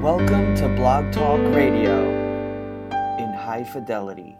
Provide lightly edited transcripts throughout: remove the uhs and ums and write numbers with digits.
Welcome to Blog Talk Radio in high fidelity.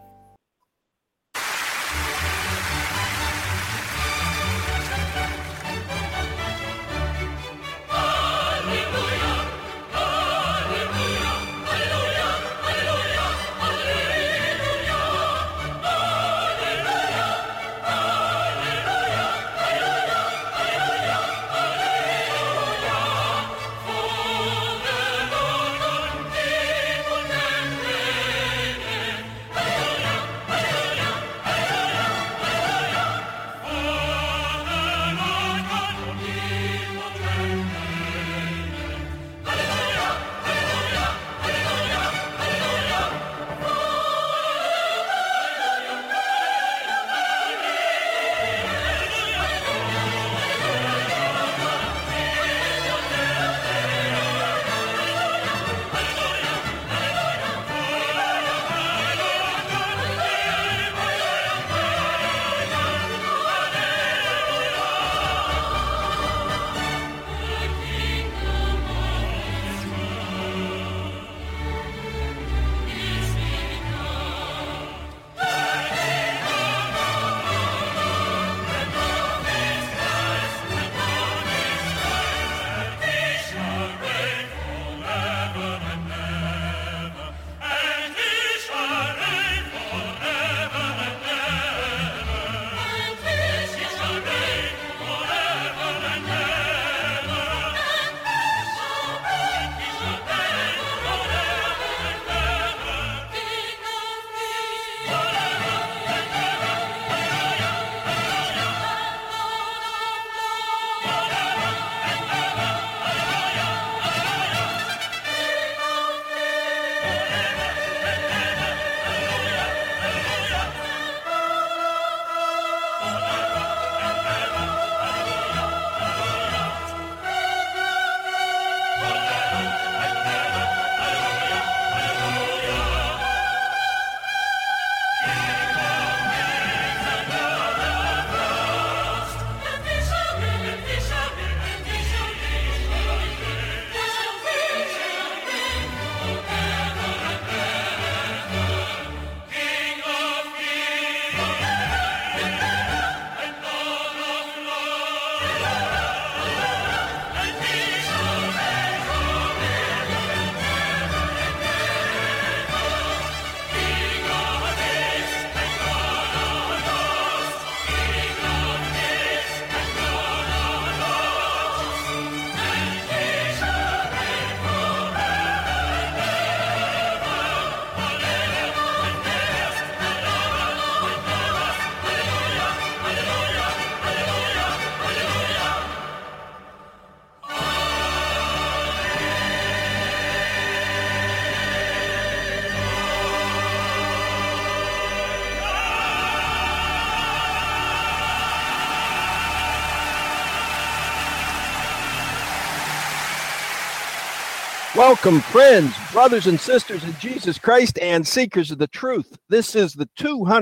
Welcome, friends, brothers and sisters in Jesus Christ, and seekers of the truth. This is the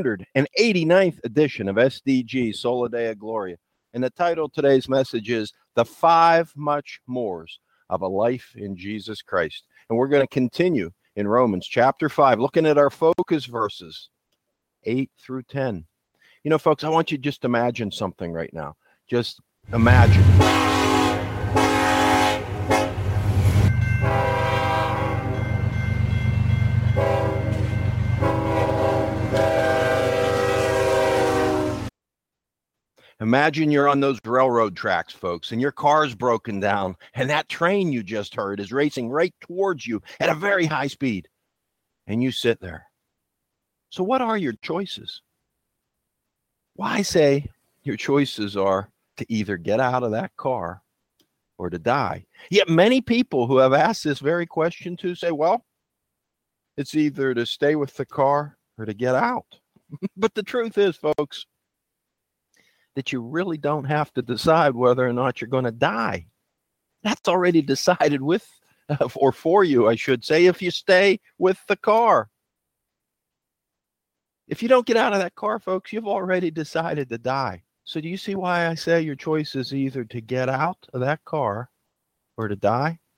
289th edition of SDG, Sola Dea Gloria. And the title of today's message is The Five Much Mores of a Life in Jesus Christ. And we're going to continue in Romans chapter 5, looking at our focus verses 8 through 10. You know, folks, I want you to just imagine something right now. Just imagine. Imagine you're on those railroad tracks, folks, and your car's broken down, and that train you just heard is racing right towards you at a very high speed, and you sit there. So what are your choices? Well, I say your choices are to either get out of that car or to die. Yet many people who have asked this very question too say, well, it's either to stay with the car or to get out. But the truth is, folks, that you really don't have to decide whether or not you're going to die. That's already decided with, or for you, I should say, if you stay with the car. If you don't get out of that car, folks, you've already decided to die. So do you see why I say your choice is either to get out of that car or to die?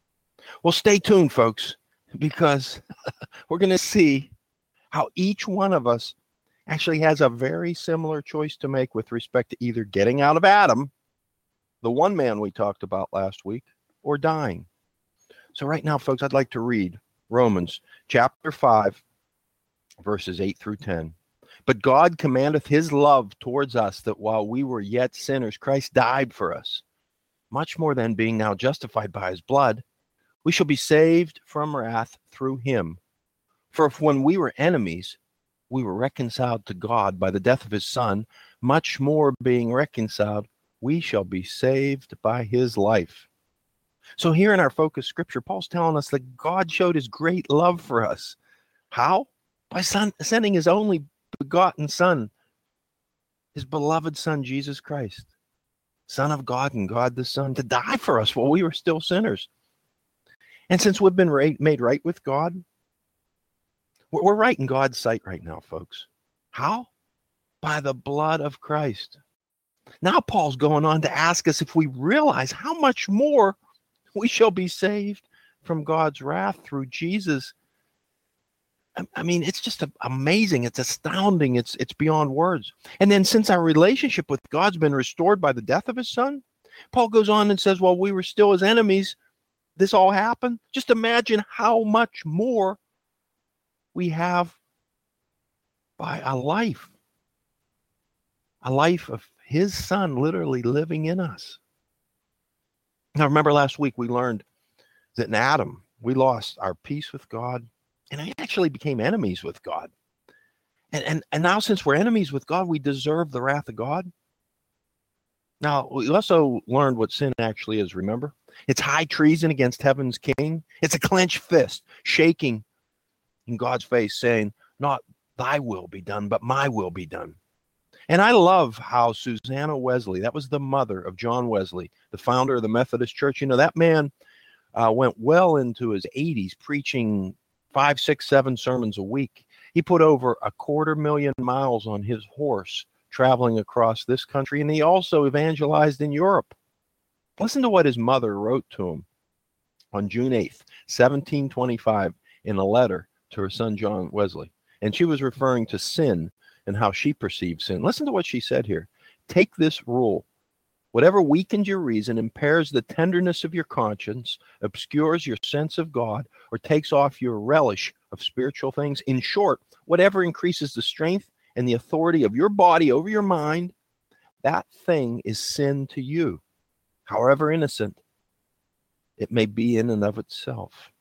Well, stay tuned, folks, because we're going to see how each one of us actually has a very similar choice to make with respect to either getting out of Adam, the one man we talked about last week, or dying. So right now, folks, I'd like to read Romans chapter 5, verses 8 through 10. But God commandeth his love towards us, that while we were yet sinners, Christ died for us. Much more than, being now justified by his blood, we shall be saved from wrath through him. For if when we were enemies, we were reconciled to God by the death of his Son, much more being reconciled, we shall be saved by his life. So here in our focus scripture, Paul's telling us that God showed his great love for us. How? By sending his only begotten Son, his beloved Son, Jesus Christ, Son of God and God the Son, to die for us while we were still sinners. And since we've been made right with God, we're right in God's sight right now, folks. How? By the blood of Christ. Now Paul's going on to ask us if we realize how much more we shall be saved from God's wrath through Jesus. I mean, it's just amazing. It's astounding. It's beyond words. And then since our relationship with God's been restored by the death of his Son, Paul goes on and says, while we were still his enemies, this all happened. Just imagine how much more we have by a life of his Son literally living in us. Now, remember last week we learned that in Adam, we lost our peace with God, and we actually became enemies with God. And now since we're enemies with God, we deserve the wrath of God. Now, we also learned what sin actually is, remember? It's high treason against heaven's king. It's a clenched fist, shaking in God's face, saying, not thy will be done, but my will be done. And I love how Susanna Wesley, that was the mother of John Wesley, the founder of the Methodist Church. You know, that man went well into his 80s preaching 5, 6, 7 sermons a week. He put over 250,000 miles on his horse traveling across this country, and he also evangelized in Europe. Listen to what his mother wrote to him on June 8th, 1725, in a letter to her son John Wesley. And she was referring to sin and how she perceived sin. Listen to what she said here. Take this rule. Whatever weakens your reason, impairs the tenderness of your conscience, obscures your sense of God, or takes off your relish of spiritual things, in short, whatever increases the strength and the authority of your body over your mind, that thing is sin to you, however innocent it may be in and of itself.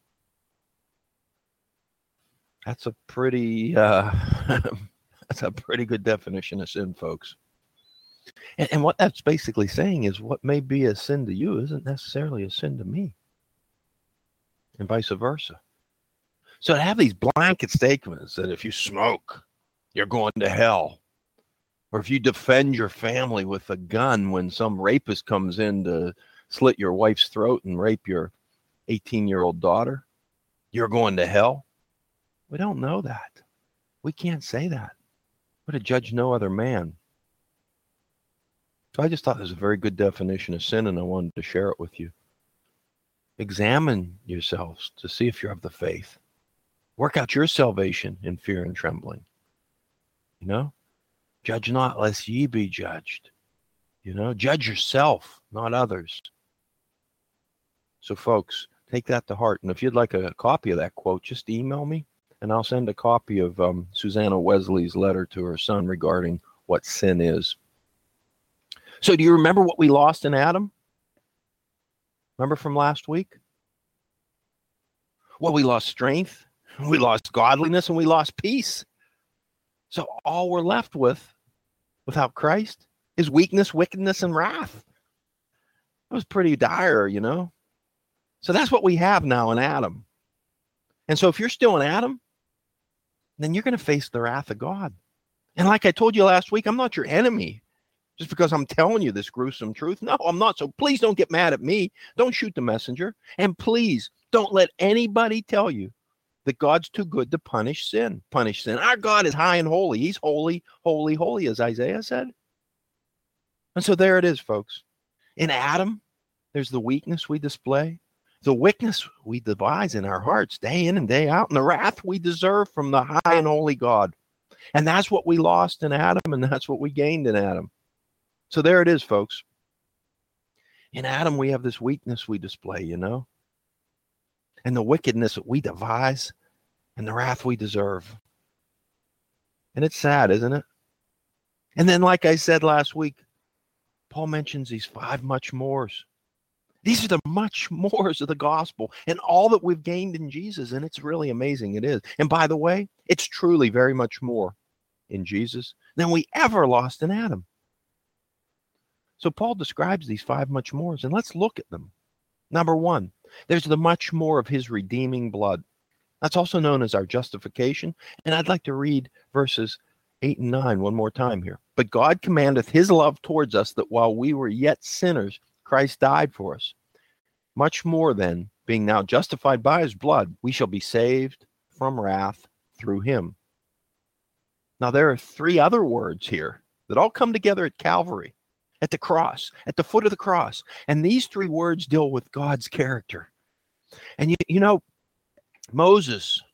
That's a pretty that's a pretty good definition of sin, folks. And what that's basically saying is what may be a sin to you isn't necessarily a sin to me, and vice versa. So to have these blanket statements that if you smoke, you're going to hell, or if you defend your family with a gun when some rapist comes in to slit your wife's throat and rape your 18-year-old daughter, you're going to hell. We don't know that. We can't say that. We're to judge no other man. So I just thought this was a very good definition of sin, and I wanted to share it with you. Examine yourselves to see if you're of the faith. Work out your salvation in fear and trembling. You know, judge not lest ye be judged. You know, judge yourself, not others. So folks, take that to heart. And if you'd like a copy of that quote, just email me and I'll send a copy of Susanna Wesley's letter to her son regarding what sin is. So do you remember what we lost in Adam? Remember from last week? Well, we lost strength, we lost godliness, and we lost peace. So all we're left with, without Christ, is weakness, wickedness, and wrath. That was pretty dire, you know. So that's what we have now in Adam. And so if you're still in Adam, then you're going to face the wrath of God. And like I told you last week, I'm not your enemy just because I'm telling you this gruesome truth. No, I'm not. So please don't get mad at me. Don't shoot the messenger. And please don't let anybody tell you that God's too good to punish sin. Our God is high and holy. He's holy, holy, holy, as Isaiah said. And so there it is, folks. In Adam, there's the weakness we display. The wickedness we devise in our hearts day in and day out, and the wrath we deserve from the high and holy God. And that's what we lost in Adam, and that's what we gained in Adam. So there it is, folks. In Adam, we have this weakness we display, and the wickedness that we devise and the wrath we deserve. And it's sad, isn't it? And then, like I said last week, Paul mentions these 5 much mores. These are the much mores of the gospel and all that we've gained in Jesus. And it's really amazing. It is. And by the way, it's truly very much more in Jesus than we ever lost in Adam. So Paul describes these 5 much mores, and let's look at them. Number 1, there's the much more of his redeeming blood. That's also known as our justification. And I'd like to read verses 8 and 9 one more time here. But God commandeth his love towards us, that while we were yet sinners, Christ died for us. Much more then, being now justified by his blood, we shall be saved from wrath through him. Now there are 3 other words here that all come together at Calvary, at the cross, at the foot of the cross. And these 3 words deal with God's character. And Moses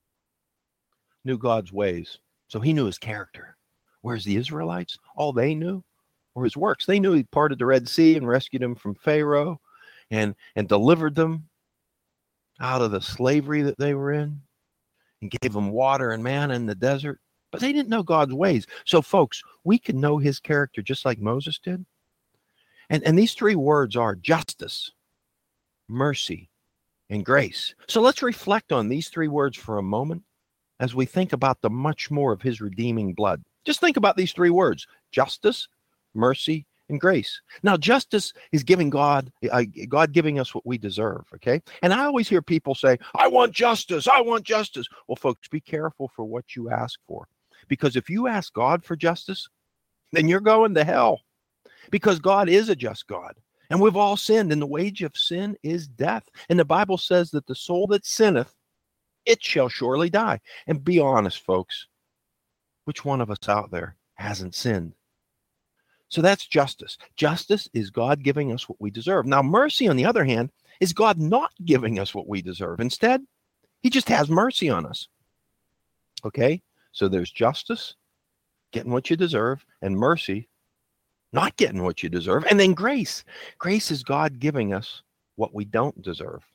knew God's ways, so he knew his character. Whereas the Israelites, all they knew were his works. They knew he parted the Red Sea and rescued them from Pharaoh and delivered them out of the slavery that they were in and gave them water and manna in the desert. But they didn't know God's ways. So, folks, we can know his character just like Moses did. And these 3 words are justice, mercy, and grace. So let's reflect on these 3 words for a moment as we think about the much more of his redeeming blood. Just think about these 3 words: justice, mercy, and grace. Now, justice is giving God giving us what we deserve, okay? And I always hear people say, I want justice, I want justice. Well, folks, be careful for what you ask for. Because if you ask God for justice, then you're going to hell. Because God is a just God. And we've all sinned, and the wage of sin is death. And the Bible says that the soul that sinneth, it shall surely die. And be honest, folks, which one of us out there hasn't sinned? So that's justice. Justice is God giving us what we deserve. Now, mercy, on the other hand, is God not giving us what we deserve. Instead, he just has mercy on us. Okay? So there's justice, getting what you deserve, and mercy, not getting what you deserve. And then grace. Grace is God giving us what we don't deserve.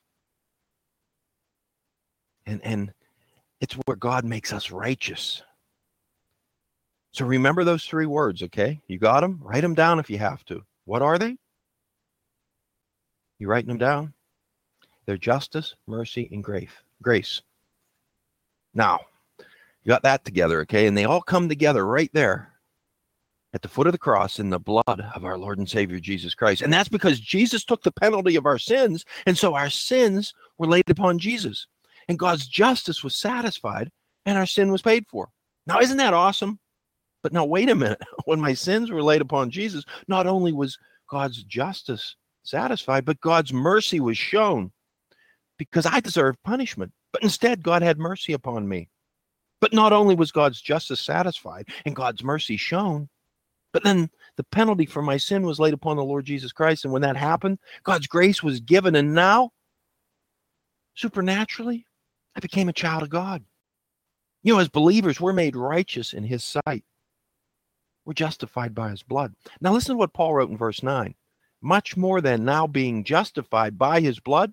And it's where God makes us righteous. So remember those 3 words, okay? You got them? Write them down if you have to. What are they? You writing them down? They're justice, mercy, and grace. Now, you got that together, okay? And they all come together right there at the foot of the cross in the blood of our Lord and Savior Jesus Christ. And that's because Jesus took the penalty of our sins, and so our sins were laid upon Jesus. And God's justice was satisfied, and our sin was paid for. Now, isn't that awesome? But now, wait a minute. When my sins were laid upon Jesus, not only was God's justice satisfied, but God's mercy was shown, because I deserved punishment. But instead, God had mercy upon me. But not only was God's justice satisfied and God's mercy shown, but then the penalty for my sin was laid upon the Lord Jesus Christ. And when that happened, God's grace was given. And now, supernaturally, I became a child of God. As believers, we're made righteous in his sight. We're justified by his blood. Now listen to what Paul wrote in verse 9. Much more than now being justified by his blood.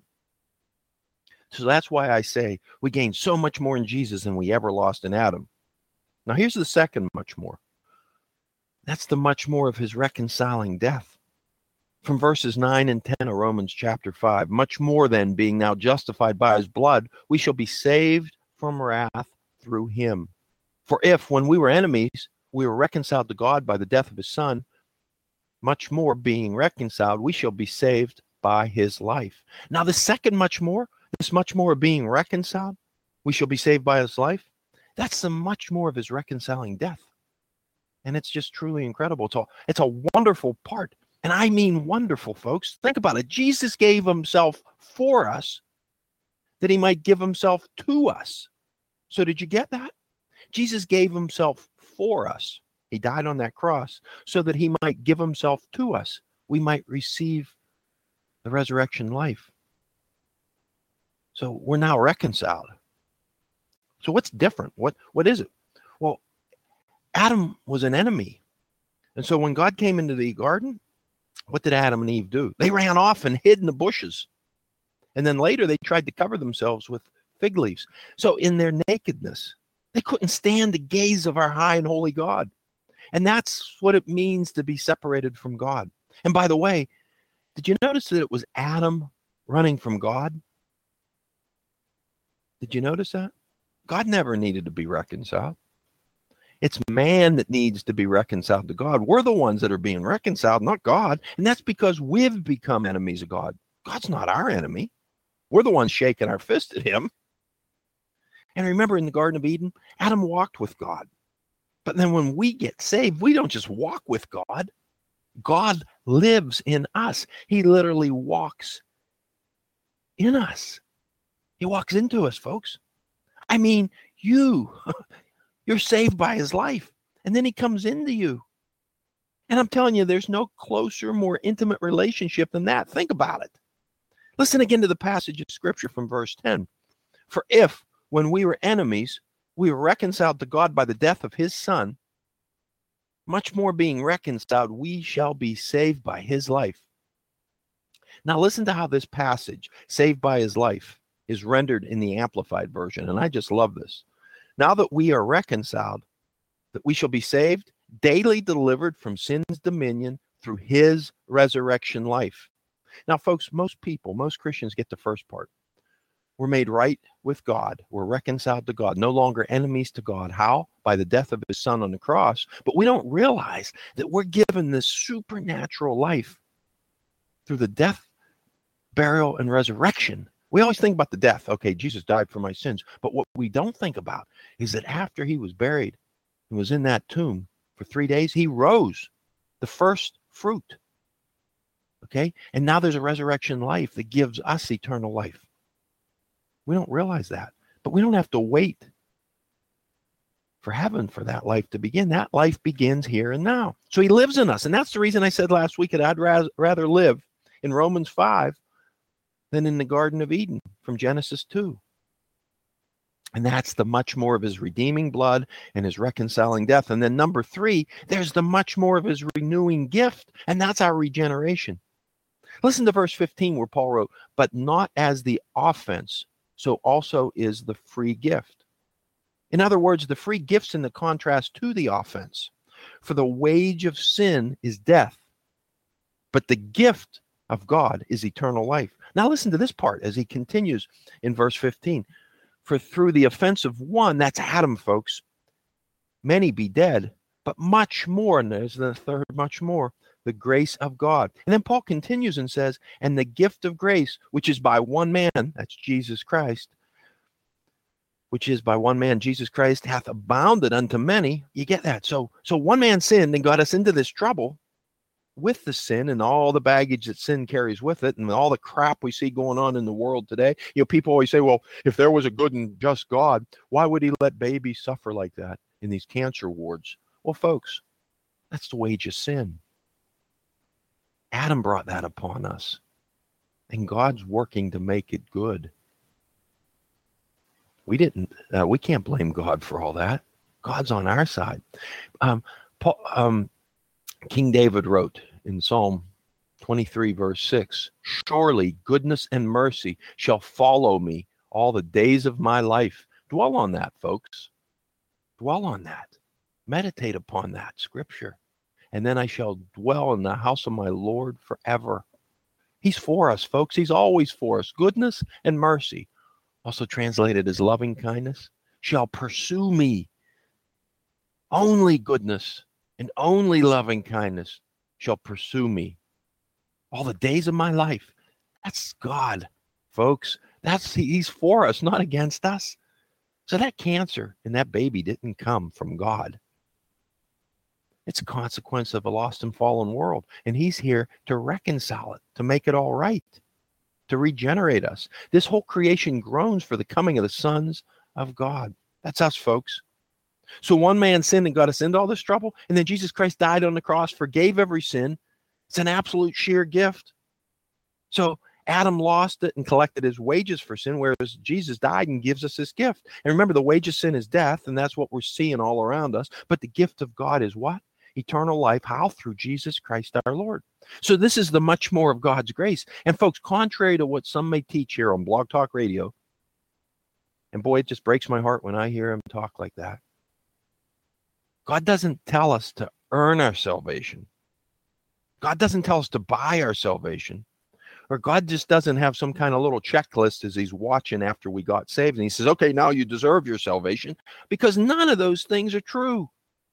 So that's why I say we gain so much more in Jesus than we ever lost in Adam. Now here's the second much more. That's the much more of his reconciling death. From verses 9 and 10 of Romans chapter 5. Much more than being now justified by his blood, we shall be saved from wrath through him. For if, when we were enemies, we were reconciled to God by the death of his Son, much more being reconciled, we shall be saved by his life. Now the second much more, this much more of being reconciled, we shall be saved by his life, that's the much more of his reconciling death. And it's just truly incredible. It's a wonderful part. And I mean wonderful, folks. Think about it. Jesus gave himself for us that he might give himself to us. So did you get that? Jesus gave himself for us. He died on that cross so that he might give himself to us. We might receive the resurrection life. So we're now reconciled. So what's different? What is it? Well, Adam was an enemy. And so when God came into the garden, what did Adam and Eve do? They ran off and hid in the bushes. And then later they tried to cover themselves with fig leaves. So in their nakedness, they couldn't stand the gaze of our high and holy God. And that's what it means to be separated from God. And by the way, did you notice that it was Adam running from God? Did you notice that? God never needed to be reconciled. It's man that needs to be reconciled to God. We're the ones that are being reconciled, not God. And that's because we've become enemies of God. God's not our enemy. We're the ones shaking our fist at him. And remember in the Garden of Eden, Adam walked with God. But then when we get saved, we don't just walk with God. God lives in us. He literally walks in us. He walks into us, folks. I mean, you're saved by his life. And then he comes into you. And I'm telling you, there's no closer, more intimate relationship than that. Think about it. Listen again to the passage of scripture from verse 10. For if, when we were enemies, we were reconciled to God by the death of his son, much more being reconciled, we shall be saved by his life. Now listen to how this passage, saved by his life, is rendered in the Amplified Version. And I just love this. Now that we are reconciled, that we shall be saved, daily delivered from sin's dominion through his resurrection life. Now, folks, most Christians get the first part. We're made right with God. We're reconciled to God, no longer enemies to God. How? By the death of his son on the cross. But we don't realize that we're given this supernatural life through the death, burial, and resurrection. We always think about the death. Okay, Jesus died for my sins. But what we don't think about is that after he was buried and was in that tomb for 3 days, he rose, the first fruit. Okay? And now there's a resurrection life that gives us eternal life. We don't realize that. But we don't have to wait for heaven for that life to begin. That life begins here and now. So he lives in us. And that's the reason I said last week that I'd rather live in Romans 5 than in the Garden of Eden from Genesis 2. And that's the much more of his redeeming blood and his reconciling death. And then number 3, there's the much more of his renewing gift, and that's our regeneration. Listen to verse 15 where Paul wrote, but not as the offense, so also is the free gift. In other words, the free gift's in the contrast to the offense. For the wage of sin is death, but the gift of God is eternal life. Now listen to this part as he continues in verse 15. For through the offense of one, that's Adam, folks, many be dead, but much more, and there's the third much more, the grace of God. And then Paul continues and says, and the gift of grace, which is by one man, that's Jesus Christ, which is by one man, Jesus Christ, hath abounded unto many. You get that? So one man sinned and got us into this trouble with the sin and all the baggage that sin carries with it and all the crap we see going on in the world today. You know, people always say, well, if there was a good and just God, why would he let babies suffer like that in these cancer wards? Well, folks, that's the wage of sin. Adam brought that upon us, and God's working to make it good. We can't blame God for all that. God's on our side. King David wrote in Psalm 23, verse 6, surely goodness and mercy shall follow me all the days of my life. Dwell on that, folks. Dwell on that. Meditate upon that scripture. And then I shall dwell in the house of my Lord forever. He's for us, folks. He's always for us. Goodness and mercy, also translated as loving kindness, shall pursue me. Only goodness and only loving kindness shall pursue me all the days of my life. That's God, folks. He's for us, not against us. So that cancer and that baby didn't come from God. It's a consequence of a lost and fallen world. And he's here to reconcile it, to make it all right, to regenerate us. This whole creation groans for the coming of the sons of God. That's us, folks. So one man sinned and got us into all this trouble, and then Jesus Christ died on the cross, forgave every sin. It's an absolute sheer gift. So Adam lost it and collected his wages for sin, whereas Jesus died and gives us his gift. And remember, the wages of sin is death, and that's what we're seeing all around us. But the gift of God is what? Eternal life. How? Through Jesus Christ our Lord. So this is the much more of God's grace. And folks, contrary to what some may teach here on Blog Talk Radio, and boy, it just breaks my heart when I hear him talk like that. God doesn't tell us to earn our salvation. God doesn't tell us to buy our salvation. Or God just doesn't have some kind of little checklist as he's watching after we got saved. And he says, okay, now you deserve your salvation. Because none of those things are true.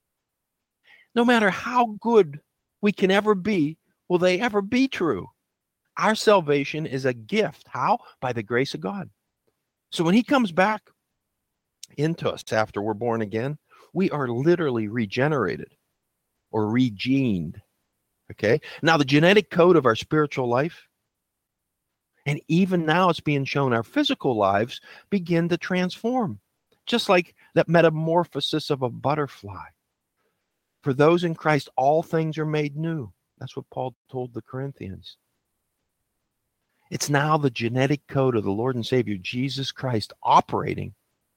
No matter how good we can ever be, will they ever be true? Our salvation is a gift. How? By the grace of God. So when he comes back into us after we're born again, we are literally regenerated or regened. Okay? Now, the genetic code of our spiritual life, and even now it's being shown, our physical lives begin to transform, just like that metamorphosis of a butterfly. For those in Christ, all things are made new. That's what Paul told the Corinthians. It's now the genetic code of the Lord and Savior, Jesus Christ, operating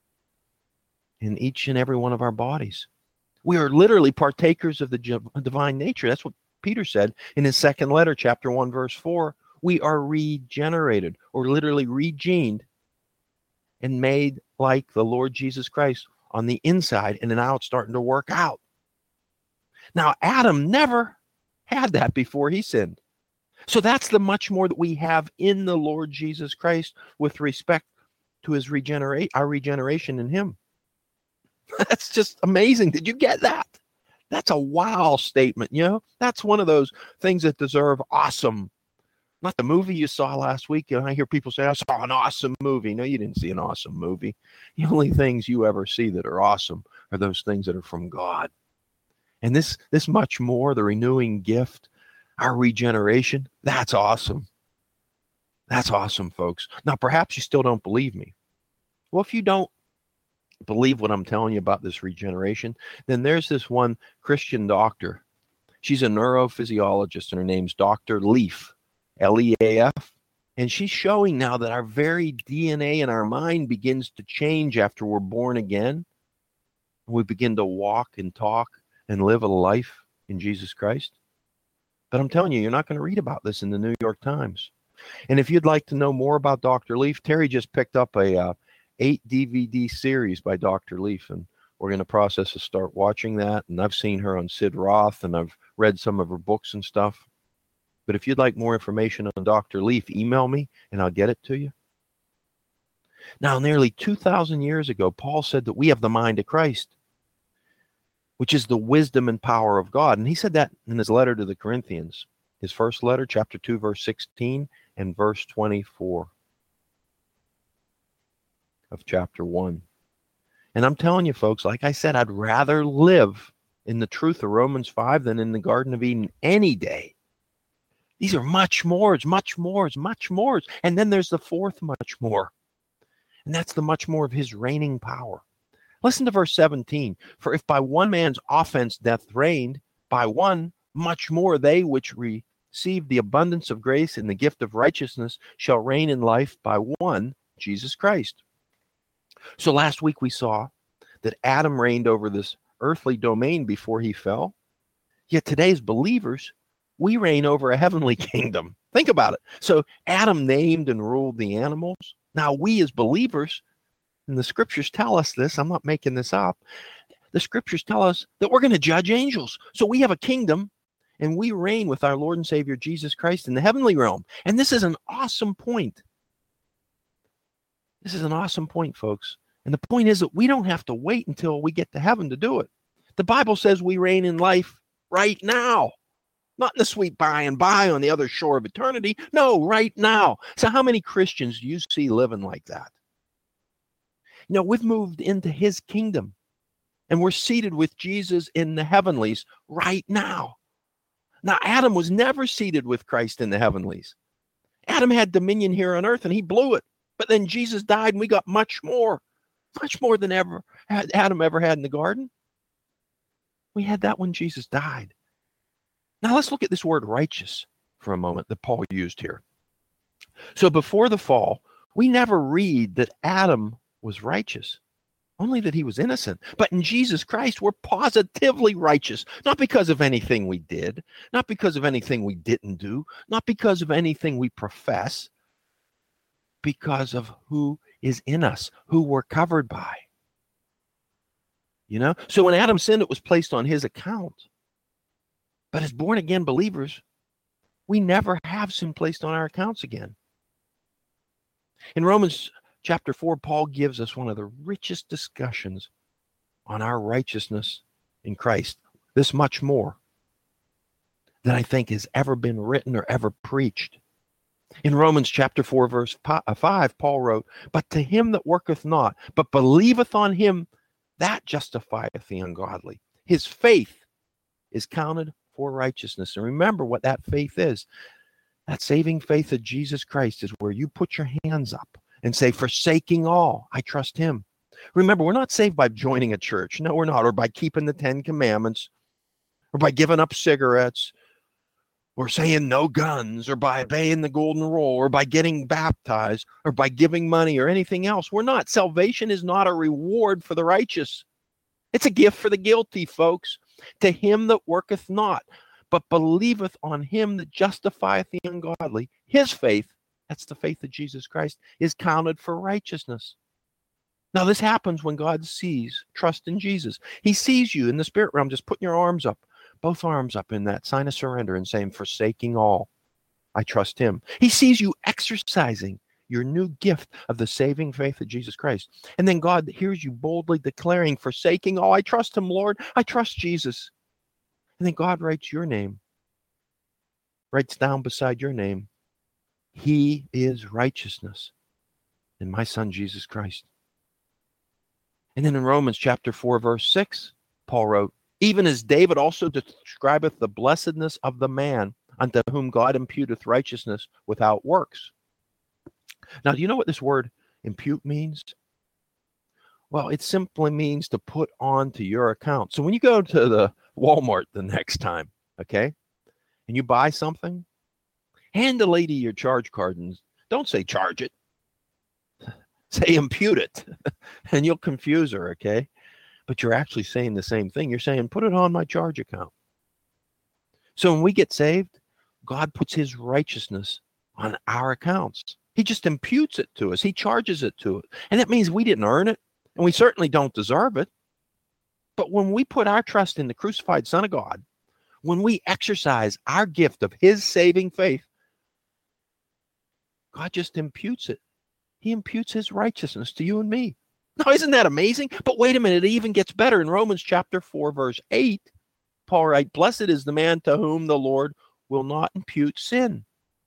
in each and every one of our bodies. We are literally partakers of the divine nature. That's what Peter said in his second letter, chapter 1, verse 4. We are regenerated, or literally regened, and made like the Lord Jesus Christ on the inside, and now it's starting to work out. Now, Adam never had that before he sinned. So that's the much more that we have in the Lord Jesus Christ with respect to his our regeneration in him. That's just amazing. Did you get that? That's a wow statement, you know? That's one of those things that deserve awesome. Not the movie you saw last week. I hear people say, I saw an awesome movie. No, you didn't see an awesome movie. The only things you ever see that are awesome are those things that are from God. And this much more, the renewing gift, our regeneration, that's awesome. That's awesome, folks. Now, perhaps you still don't believe me. Well, if you don't believe what I'm telling you about this regeneration, then there's this one Christian doctor. She's a neurophysiologist, and her name's Dr. Leaf, L-E-A-F. And she's showing now that our very DNA in our mind begins to change after we're born again. We begin to walk and talk and live a life in Jesus Christ. But I'm telling you, you're not going to read about this in the New York Times. And if you'd like to know more about Dr. Leaf, Terry just picked up a 8-DVD series by Dr. Leaf, and we're in the process to start watching that. And I've seen her on Sid Roth, and I've read some of her books and stuff. But if you'd like more information on Dr. Leaf, email me, and I'll get it to you. Now, nearly 2,000 years ago, Paul said that we have the mind of Christ, which is the wisdom and power of God. And he said that in his letter to the Corinthians, his first letter, chapter 2, verse 16 and verse 24 of chapter 1. And I'm telling you, folks, like I said, I'd rather live in the truth of Romans 5 than in the Garden of Eden any day. These are much mores, much mores, much mores. And then there's the fourth much more. And that's the much more of his reigning power. Listen to verse 17. For if by one man's offense death reigned, by one much more they which receive the abundance of grace and the gift of righteousness shall reign in life by one, Jesus Christ. So last week we saw that Adam reigned over this earthly domain before he fell. Yet today as believers, we reign over a heavenly kingdom. Think about it. So Adam named and ruled the animals. Now we as believers, and the scriptures tell us this, I'm not making this up. The scriptures tell us that we're going to judge angels. So we have a kingdom, and we reign with our Lord and Savior Jesus Christ in the heavenly realm. And this is an awesome point. This is an awesome point, folks. And the point is that we don't have to wait until we get to heaven to do it. The Bible says we reign in life right now. Not in the sweet by and by on the other shore of eternity. No, right now. So how many Christians do you see living like that? You know, we've moved into his kingdom, and we're seated with Jesus in the heavenlies right now. Now, Adam was never seated with Christ in the heavenlies. Adam had dominion here on earth, and he blew it. But then Jesus died, and we got much more than ever Adam ever had in the garden. We had that when Jesus died. Now, let's look at this word righteous for a moment that Paul used here. So before the fall, we never read that Adam was righteous, only that he was innocent. But in Jesus Christ, we're positively righteous, not because of anything we did, not because of anything we didn't do, not because of anything we profess, because of who is in us, who we're covered by. You know? So when Adam sinned, it was placed on his account. But as born again believers, we never have sin placed on our accounts again. In Romans chapter 4, Paul gives us one of the richest discussions on our righteousness in Christ. This much more than I think has ever been written or ever preached. In Romans chapter 4, verse 5, Paul wrote, "But to him that worketh not, but believeth on him that justifieth the ungodly, his faith is counted for righteousness." And remember what that faith is. That saving faith of Jesus Christ is where you put your hands up and say, "Forsaking all, I trust him." Remember, we're not saved by joining a church. No, we're not. Or by keeping the 10 Commandments, or by giving up cigarettes, or saying no guns, or by obeying the golden rule, or by getting baptized, or by giving money, or anything else. We're not. Salvation is not a reward for the righteous. It's a gift for the guilty, folks. To him that worketh not, but believeth on him that justifieth the ungodly, his faith, that's the faith of Jesus Christ, is counted for righteousness. Now, this happens when God sees trust in Jesus. He sees you in the spirit realm, just putting your arms up, both arms up in that sign of surrender and saying, "Forsaking all, I trust him." He sees you exercising your new gift of the saving faith of Jesus Christ. And then God hears you boldly declaring, "Forsaking all, I trust him, Lord. I trust Jesus." And then God writes your name, writes down beside your name, "He is righteousness in my son, Jesus Christ." And then in Romans chapter 4, verse 6, Paul wrote, "Even as David also describeth the blessedness of the man unto whom God imputeth righteousness without works." Now, do you know what this word impute means? Well, it simply means to put onto your account. So when you go to the Walmart the next time, okay, and you buy something, hand the lady your charge card and don't say charge it. Say impute it, and you'll confuse her, okay? But you're actually saying the same thing. You're saying, put it on my charge account. So when we get saved, God puts his righteousness on our accounts. He just imputes it to us. He charges it to us. And that means we didn't earn it, and we certainly don't deserve it. But when we put our trust in the crucified Son of God, when we exercise our gift of his saving faith, God just imputes it. He imputes his righteousness to you and me. Now, isn't that amazing? But wait a minute, it even gets better. In Romans chapter 4, verse 8, Paul writes, "Blessed is the man to whom the Lord will not impute sin."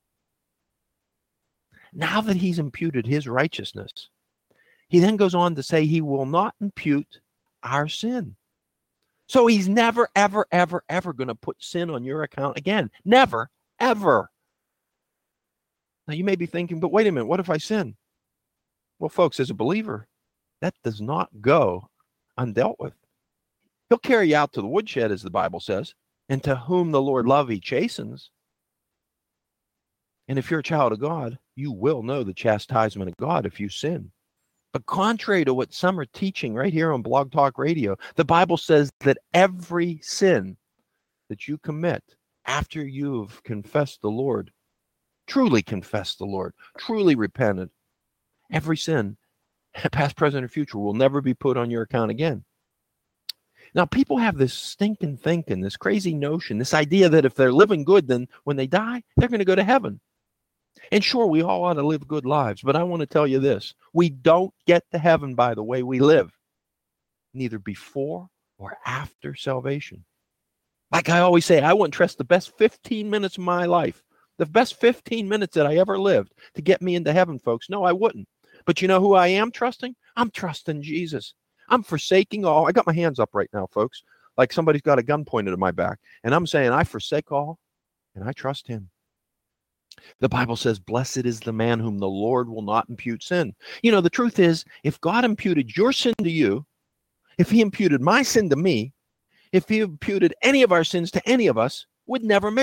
Now that he's imputed his righteousness, he then goes on to say he will not impute our sin. So he's never, ever, ever, ever going to put sin on your account again. Never, ever. Now you may be thinking, but wait a minute, what if I sin? Well, folks, as a believer, that does not go undealt with. He'll carry you out to the woodshed, as the Bible says, and to whom the Lord love, he chastens. And if you're a child of God, you will know the chastisement of God if you sin. But contrary to what some are teaching right here on Blog Talk Radio, the Bible says that every sin that you commit after you've confessed the Lord, truly confessed the Lord, truly repented, every sin, past, present, or future, will never be put on your account again. Now, people have this stinking thinking, this crazy notion, this idea that if they're living good, then when they die, they're going to go to heaven. And sure, we all ought to live good lives, but I want to tell you this. We don't get to heaven by the way we live, neither before or after salvation. Like I always say, I wouldn't trust the best 15 minutes of my life, the best 15 minutes that I ever lived to get me into heaven, folks. No, I wouldn't. But you know who I am trusting? I'm trusting Jesus. I'm forsaking all. I got my hands up right now, folks, like somebody's got a gun pointed at my back. And I'm saying I forsake all and I trust him. The Bible says, "Blessed is the man whom the Lord will not impute sin." You know, the truth is, if God imputed your sin to you, if he imputed my sin to me, if he imputed any of our sins to any of us, we'd never make it.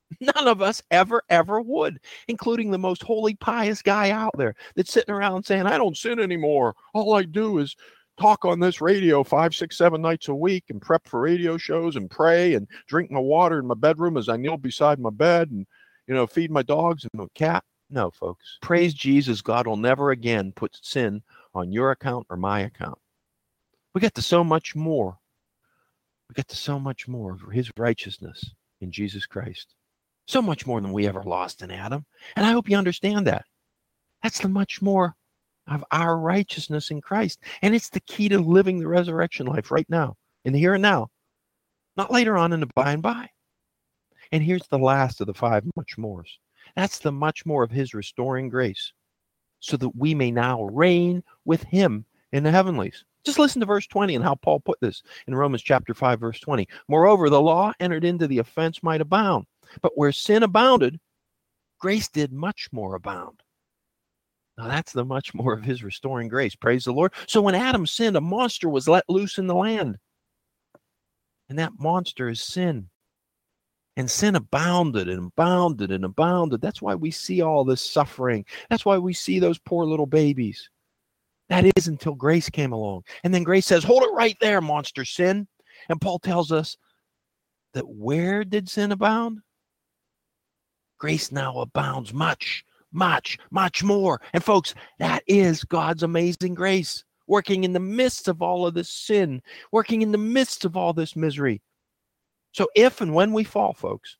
None of us ever would, including the most holy, pious guy out there that's sitting around saying, I don't sin anymore. All I do is talk on this radio 5, 6, 7 nights a week and prep for radio shows and pray and drink my water in my bedroom as I kneel beside my bed and, feed my dogs and the cat. No, folks. Praise Jesus, God will never again put sin on your account or my account. We get to so much more. We get to so much more of his righteousness in Jesus Christ. So much more than we ever lost in Adam. And I hope you understand that. That's the much more of our righteousness in Christ. And it's the key to living the resurrection life right now, in the here and now, not later on in the by and by. And here's the last of the 5 much mores. That's the much more of his restoring grace, so that we may now reign with him in the heavenlies. Just listen to verse 20 and how Paul put this in Romans chapter 5, verse 20. Moreover, the law entered into the offense might abound. But where sin abounded, grace did much more abound. Now that's the much more of his restoring grace. Praise the Lord. So when Adam sinned, a monster was let loose in the land. And that monster is sin. And sin abounded and abounded and abounded. That's why we see all this suffering. That's why we see those poor little babies. That is until grace came along. And then grace says, hold it right there, monster sin. And Paul tells us that where did sin abound? Grace now abounds much, much, much more. And folks, that is God's amazing grace, working in the midst of all of this sin, working in the midst of all this misery. So if and when we fall, folks,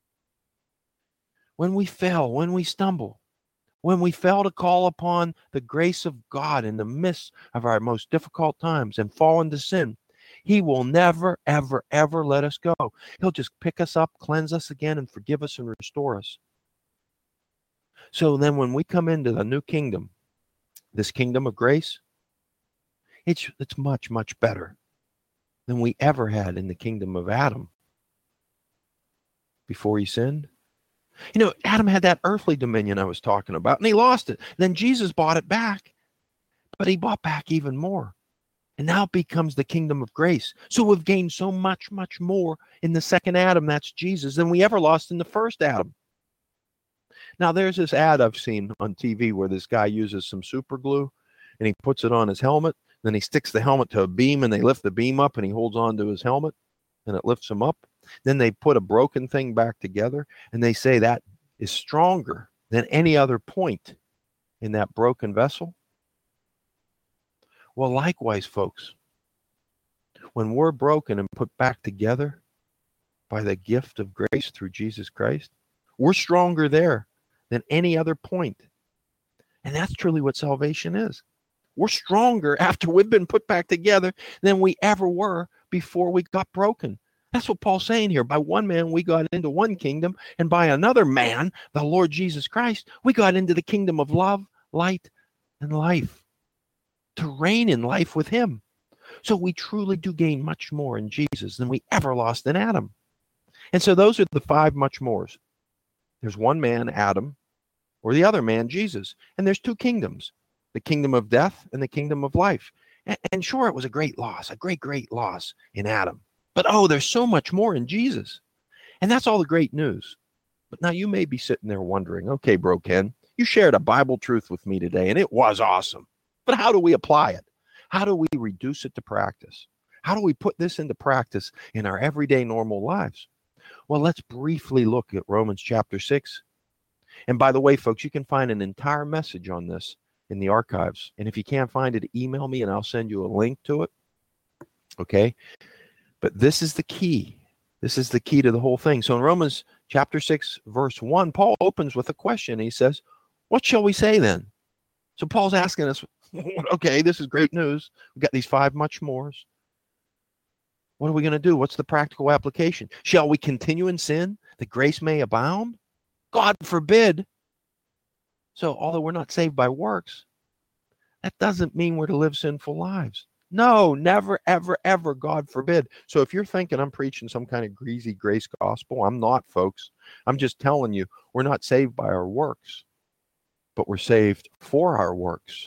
when we fail, when we stumble, when we fail to call upon the grace of God in the midst of our most difficult times and fall into sin, he will never, ever, ever let us go. He'll just pick us up, cleanse us again, and forgive us and restore us. So then when we come into the new kingdom, this kingdom of grace, it's much, much better than we ever had in the kingdom of Adam before he sinned. Adam had that earthly dominion I was talking about, and he lost it. Then Jesus bought it back, but he bought back even more. And now it becomes the kingdom of grace. So we've gained so much, much more in the second Adam, that's Jesus, than we ever lost in the first Adam. Now, there's this ad I've seen on TV where this guy uses some super glue, and he puts it on his helmet. Then he sticks the helmet to a beam, and they lift the beam up, and he holds on to his helmet, and it lifts him up. Then they put a broken thing back together, and they say that is stronger than any other point in that broken vessel. Well, likewise, folks, when we're broken and put back together by the gift of grace through Jesus Christ, we're stronger there than any other point. And that's truly what salvation is. We're stronger after we've been put back together than we ever were before we got broken. That's what Paul's saying here. By one man, we got into one kingdom, and by another man, the Lord Jesus Christ, we got into the kingdom of love, light, and life, to reign in life with him. So we truly do gain much more in Jesus than we ever lost in Adam. And so those are the 5 much mores. There's one man, Adam, or the other man, Jesus. And there's 2 kingdoms, the kingdom of death and the kingdom of life. And sure, it was a great loss, a great, great loss in Adam. But there's so much more in Jesus. And that's all the great news. But now you may be sitting there wondering, okay, Bro Ken, you shared a Bible truth with me today, and it was awesome. But how do we apply it? How do we reduce it to practice? How do we put this into practice in our everyday normal lives? Well, let's briefly look at Romans chapter 6. And by the way, folks, you can find an entire message on this in the archives. And if you can't find it, email me and I'll send you a link to it. Okay? But this is the key. This is the key to the whole thing. So in Romans chapter 6, verse 1, Paul opens with a question. He says, what shall we say then? So Paul's asking us, okay, this is great news. We've got these 5 much mores. What are we going to do? What's the practical application? Shall we continue in sin that grace may abound? God forbid. So although we're not saved by works, that doesn't mean we're to live sinful lives. No, never, ever, ever, God forbid. So if you're thinking I'm preaching some kind of greasy grace gospel, I'm not, folks. I'm just telling you, we're not saved by our works, but we're saved for our works.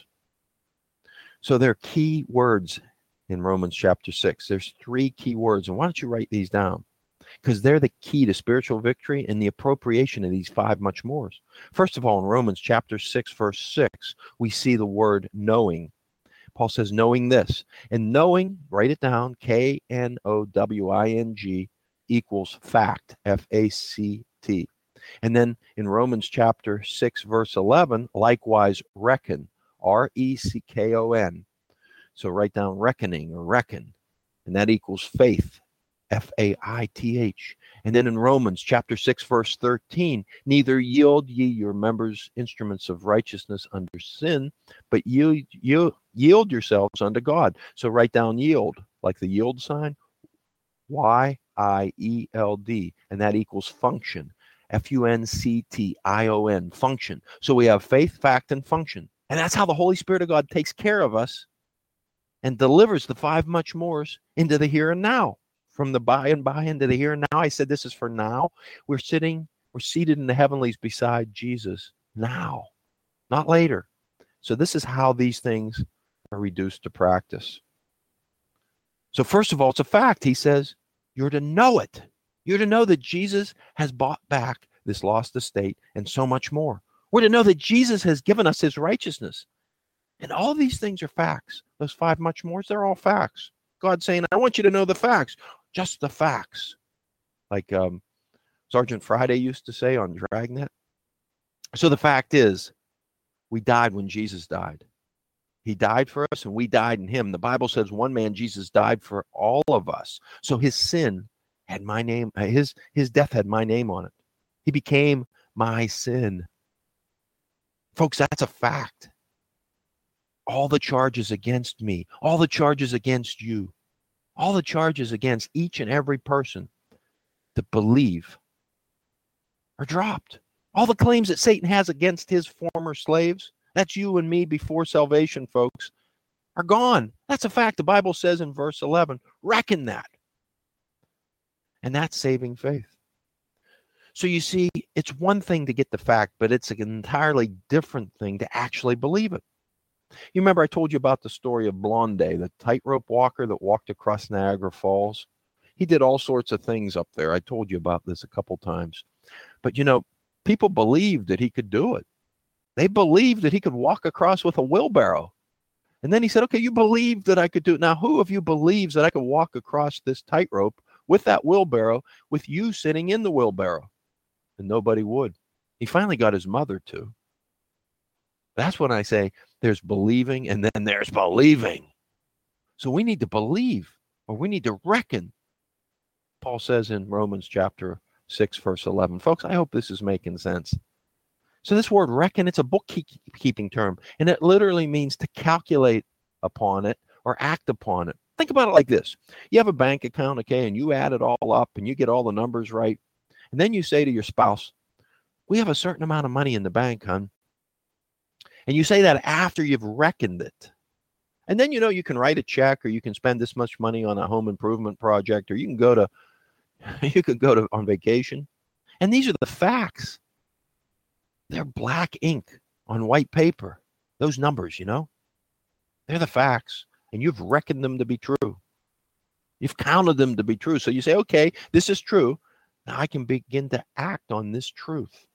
So there are key words in Romans chapter 6. There's 3 key words, and why don't you write these down? because they're the key to spiritual victory and the appropriation of these 5 much mores. First of all, in Romans chapter 6, verse 6, we see the word knowing. Paul says, knowing this. And knowing, write it down, Knowing equals fact, F-A-C-T. And then in Romans chapter 6, verse 11, likewise reckon, R-E-C-K-O-N. So write down reckoning or reckon, and that equals faith, F-A-I-T-H. And then in Romans chapter 6, verse 13, neither yield ye your members instruments of righteousness under sin, but yield yourselves unto God. So write down yield, like the yield sign, Y-I-E-L-D, and that equals function, F-U-N-C-T-I-O-N, function. So we have faith, fact, and function. And that's how the Holy Spirit of God takes care of us and delivers the 5 much mores into the here and now. From the by and by into the here and now. I said this is for now. We're seated in the heavenlies beside Jesus now, not later. So this is how these things are reduced to practice. So first of all, it's a fact. He says, you're to know it. You're to know that Jesus has bought back this lost estate and so much more. We're to know that Jesus has given us his righteousness. And all these things are facts. Those 5 much mores, they're all facts. God's saying, I want you to know the facts. Just the facts. Like Sergeant Friday used to say on Dragnet. So the fact is, we died when Jesus died. He died for us and we died in him. The Bible says one man, Jesus, died for all of us. So his sin had my name, his death had my name on it. He became my sin. Folks, that's a fact. All the charges against me, all the charges against you, all the charges against each and every person that believe are dropped. All the claims that Satan has against his former slaves, that's you and me before salvation, folks, are gone. That's a fact. The Bible says in verse 11, reckon that. And that's saving faith. So you see, it's one thing to get the fact, but it's an entirely different thing to actually believe it. You remember I told you about the story of Blondie, the tightrope walker that walked across Niagara Falls? He did all sorts of things up there. I told you about this a couple times. But, you know, people believed that he could do it. They believed that he could walk across with a wheelbarrow. And then he said, okay, you believe that I could do it. Now, who of you believes that I could walk across this tightrope with that wheelbarrow with you sitting in the wheelbarrow? And nobody would. He finally got his mother to. That's when I say there's believing and then there's believing. So we need to believe, or we need to reckon. Paul says in Romans chapter 6, verse 11. Folks, I hope this is making sense. So this word reckon, it's a bookkeeping term, and it literally means to calculate upon it or act upon it. Think about it like this. You have a bank account, okay, and you add it all up and you get all the numbers right. And then you say to your spouse, we have a certain amount of money in the bank, hon. And you say that after you've reckoned it. And then, you know, you can write a check, or you can spend this much money on a home improvement project, or you can go to on vacation. And these are the facts. They're black ink on white paper. Those numbers, you know, they're the facts. And you've reckoned them to be true. You've counted them to be true. So you say, okay, this is true. Now I can begin to act on this truth.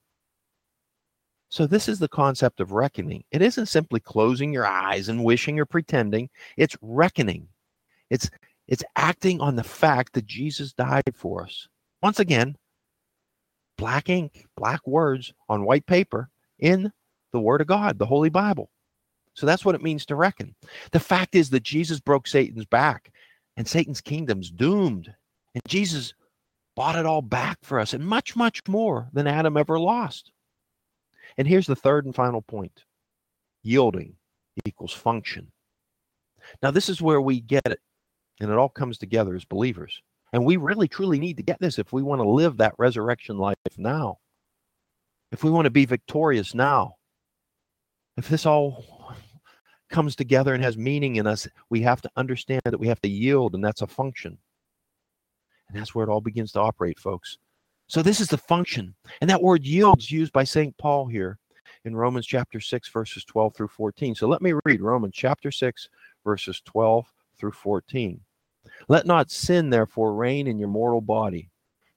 So this is the concept of reckoning. It isn't simply closing your eyes and wishing or pretending. It's reckoning. It's acting on the fact that Jesus died for us. Once again, black ink, black words on white paper in the Word of God, the Holy Bible. So that's what it means to reckon. The fact is that Jesus broke Satan's back, and Satan's kingdom's doomed. And Jesus bought it all back for us, and much, much more than Adam ever lost. And here's the third and final point. Yielding equals function. Now, this is where we get it, and it all comes together as believers. And we really, truly need to get this if we want to live that resurrection life now. If we want to be victorious now. If this all comes together and has meaning in us, we have to understand that we have to yield, and that's a function. And that's where it all begins to operate, folks. So this is the function. And that word yield is used by St. Paul here in Romans chapter 6, verses 12 through 14. So let me read Romans chapter 6, verses 12 through 14. Let not sin, therefore, reign in your mortal body,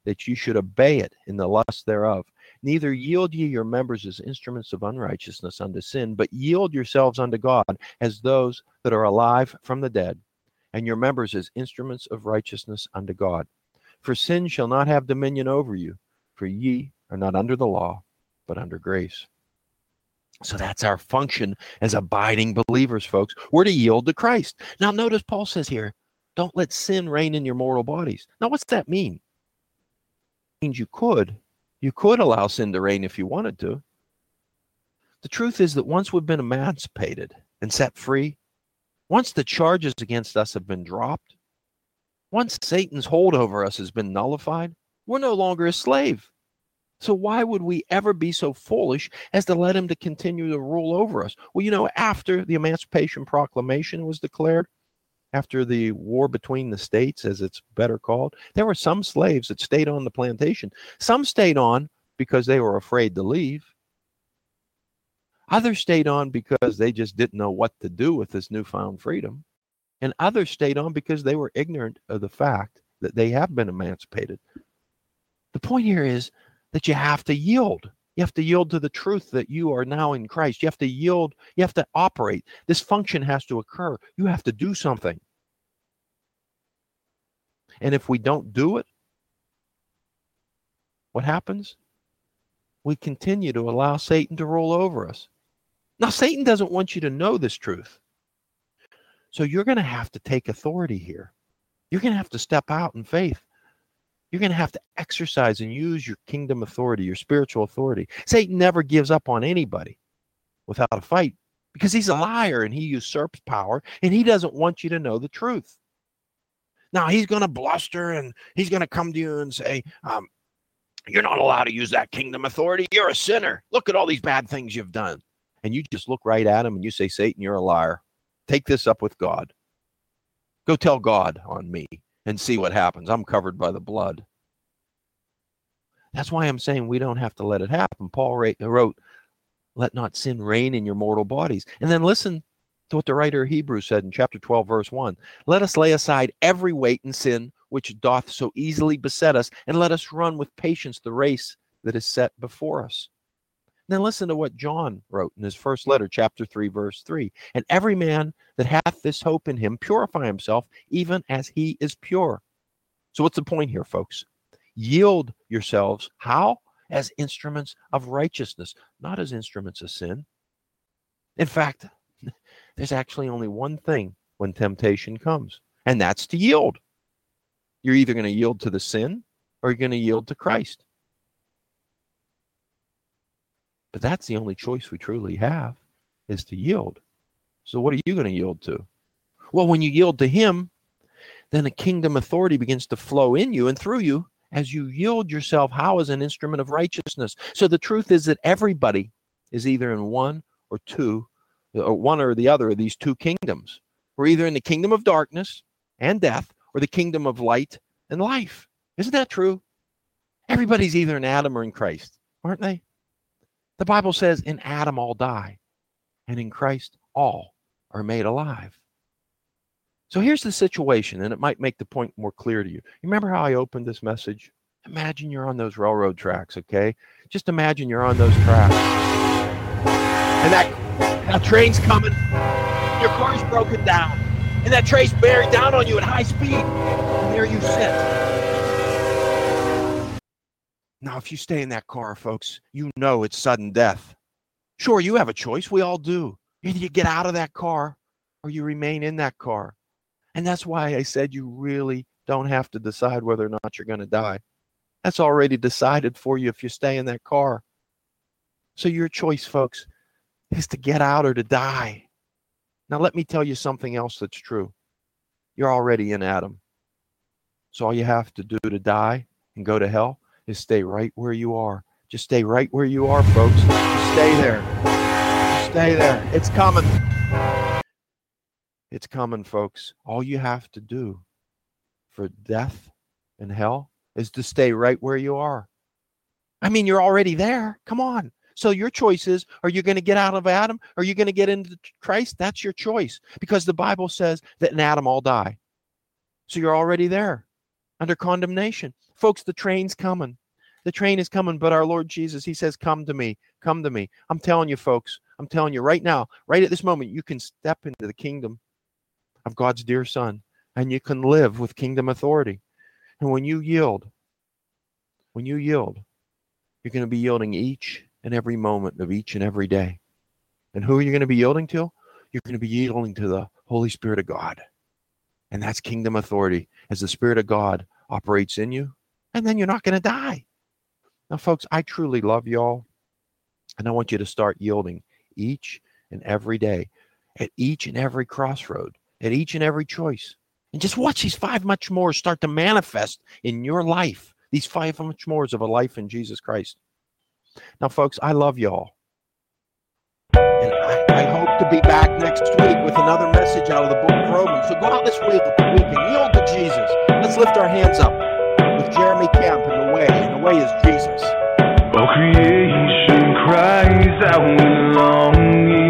that you should obey it in the lust thereof. Neither yield ye your members as instruments of unrighteousness unto sin, but yield yourselves unto God as those that are alive from the dead, and your members as instruments of righteousness unto God. For sin shall not have dominion over you, for ye are not under the law, but under grace. So that's our function as abiding believers, folks. We're to yield to Christ. Now notice Paul says here, don't let sin reign in your mortal bodies. Now what's that mean? It means you could allow sin to reign if you wanted to. The truth is that once we've been emancipated and set free, once the charges against us have been dropped, once Satan's hold over us has been nullified, we're no longer a slave. So why would we ever be so foolish as to let him to continue to rule over us? Well, after the Emancipation Proclamation was declared, after the war between the states, as it's better called, there were some slaves that stayed on the plantation. Some stayed on because they were afraid to leave. Others stayed on because they just didn't know what to do with this newfound freedom. And others stayed on because they were ignorant of the fact that they have been emancipated. The point here is that you have to yield. You have to yield to the truth that you are now in Christ. You have to yield. You have to operate. This function has to occur. You have to do something. And if we don't do it, what happens? We continue to allow Satan to rule over us. Now, Satan doesn't want you to know this truth. So you're going to have to take authority here. You're going to have to step out in faith. You're going to have to exercise and use your kingdom authority, your spiritual authority. Satan never gives up on anybody without a fight because he's a liar and he usurps power and he doesn't want you to know the truth. Now, he's going to bluster and he's going to come to you and say, you're not allowed to use that kingdom authority. You're a sinner. Look at all these bad things you've done. And you just look right at him and you say, Satan, you're a liar. Take this up with God. Go tell God on me and see what happens. I'm covered by the blood. That's why I'm saying we don't have to let it happen. Paul wrote, let not sin reign in your mortal bodies. And then listen to what the writer of Hebrews said in chapter 12, verse 1. Let us lay aside every weight and sin which doth so easily beset us, and let us run with patience the race that is set before us. Then listen to what John wrote in his first letter, chapter 3, verse 3. And every man that hath this hope in him purify himself, even as he is pure. So what's the point here, folks? Yield yourselves. How? As instruments of righteousness, not as instruments of sin. In fact, there's actually only one thing when temptation comes, and that's to yield. You're either going to yield to the sin or you're going to yield to Christ. But that's the only choice we truly have, is to yield. So what are you going to yield to? Well, when you yield to him, then a kingdom authority begins to flow in you and through you as you yield yourself, how, as an instrument of righteousness. So the truth is that everybody is either in one or the other of these two kingdoms. We're either in the kingdom of darkness and death or the kingdom of light and life. Isn't that true? Everybody's either in Adam or in Christ, aren't they? The Bible says in Adam all die, and in Christ all are made alive. So here's the situation, and it might make the point more clear to you. You remember how I opened this message? Imagine you're on those railroad tracks, okay? Just imagine you're on those tracks. And that train's coming. Your car's broken down. And that train's bearing down on you at high speed. And there you sit. Now, if you stay in that car, folks, you know it's sudden death. Sure, you have a choice. We all do. Either you get out of that car or you remain in that car. And that's why I said you really don't have to decide whether or not you're going to die. That's already decided for you if you stay in that car. So your choice, folks, is to get out or to die. Now, let me tell you something else that's true. You're already in Adam. So all you have to do to die and go to hell is stay right where you are. Just stay right where you are, folks. Just stay there. Just stay there. It's coming. It's coming, folks. All you have to do for death and hell is to stay right where you are. I mean, you're already there. Come on. So your choice is, are you going to get out of Adam? Or are you going to get into Christ? That's your choice. Because the Bible says that in Adam all die. So you're already there. under condemnation. Folks, the train's coming. The train is coming, but our Lord Jesus, he says, come to me, come to me. I'm telling you, folks, I'm telling you right now, right at this moment, you can step into the kingdom of God's dear Son, and you can live with kingdom authority. And when you yield, you're going to be yielding each and every moment of each and every day. And who are you going to be yielding to? You're going to be yielding to the Holy Spirit of God. And that's kingdom authority as the Spirit of God operates in you. And then you're not going to die. Now, folks, I truly love y'all. And I want you to start yielding each and every day, at each and every crossroad, at each and every choice. And just watch these 5 much more start to manifest in your life. These 5 much mores of a life in Jesus Christ. Now, folks, I love y'all. And I hope to be back next week with another message out of the book of Romans. So go out this week and yield to Jesus. Let's lift our hands up with Jeremy Camp and the way is Jesus. All creation cries out with longing.